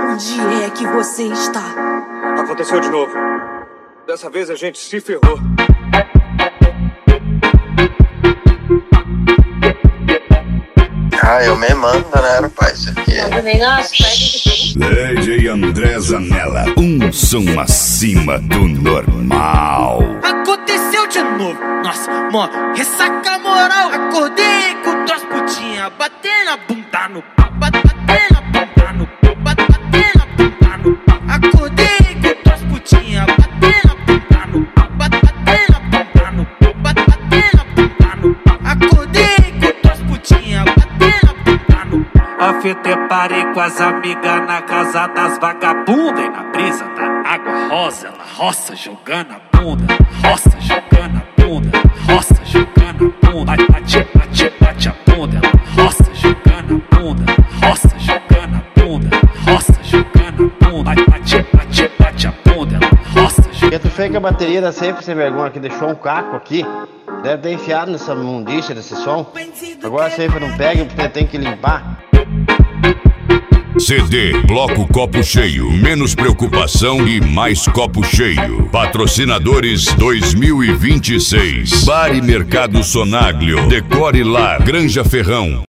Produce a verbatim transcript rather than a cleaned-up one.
Onde é que você está? Aconteceu de novo. Dessa vez a gente se ferrou. Ah, eu me mando, né, rapaz? Isso aqui é... D J André Zanella, um som acima do normal. Aconteceu de novo, nossa, mó, ressaca moral. Acordei com duas putinhas, bater na bunda no pau, bater na bunda no pau, bater na bunda no pau. Acordei com duas putinhas, bater na bunda no pau, bater na bunda no pau, bater na bunda no pau. Acordei com duas putinhas, bater na bunda no pau. A fita é parei com as amigas na casa das vagabundas. E na brisa da água rosa, ela roça jogando a bunda, roça jogando a bunda, roça jogando a bunda. Bate, bate, bate a bunda, ela roça jogando a bunda, roça jogando a bunda, roça jogando a bunda. Bate, bate, bate a bunda, ela roça jogando. E tu fez que a bateria da Safe Sem Vergonha que deixou um caco aqui. Deve ter enfiado nessa mundiça desse som. Agora a Safe não pega porque tem que limpar. C D Bloco Copo Cheio, menos preocupação e mais copo cheio. Patrocinadores dois mil e vinte e seis. Bar e Mercado Sonaglio, Decore Lar, Granja Ferrão.